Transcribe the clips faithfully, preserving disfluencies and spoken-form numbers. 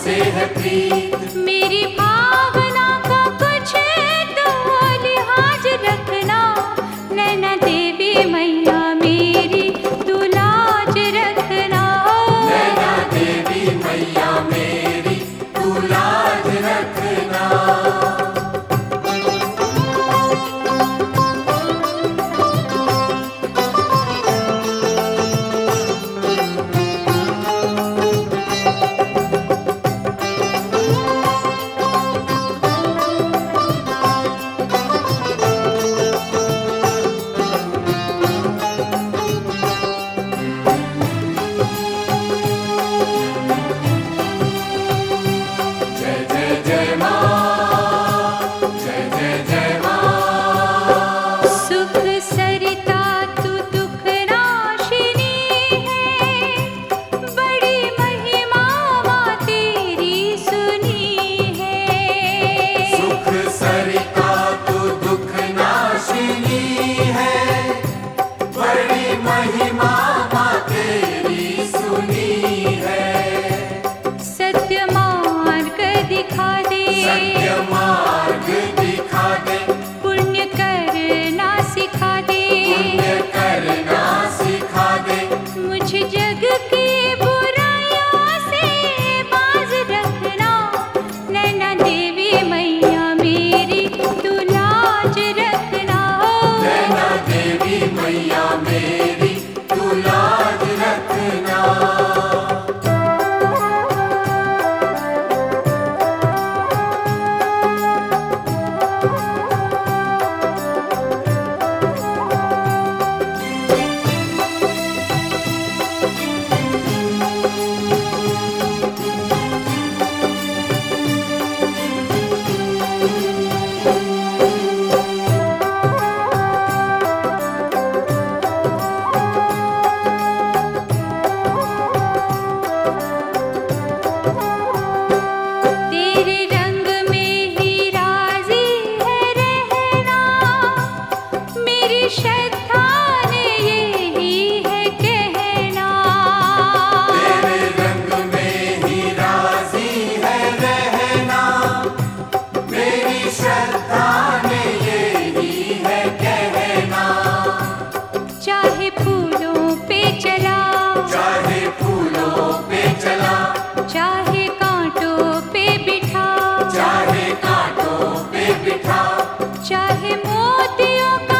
तुझसे है प्रीत। मेरी भावना का कुछ तो लिहाज रखना, नैना देवी मैया मेरी तू लाज रखना। नैना देवी मैया मेरी तू लाज रखना। महिमा माँ तेरी सुनी है। सत्य मार्ग दिखा दे, सत्य मार्ग दिखा दे। पुण्य करना सिखा दे, पुण्य करना सिखा दे। मुझे जग की बुराइयों से बाज रखना, नैना देवी मैया मेरी तू लाज रखना। नैना देवी मैया मेरी तू लाज रखना। श्रद्धा ने यही है कहना, तेरे रंग में ही राजी है रहना। मेरी श्रद्धा ने यही है कहना। चाहे फूलों पे चला, चाहे फूलों पे चला। चाहे कांटों पे बिठा, चाहे कांटों पे बिठा। चाहे मोतियों का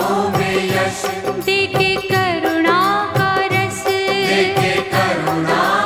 देके करुणा का रस, देके करुणा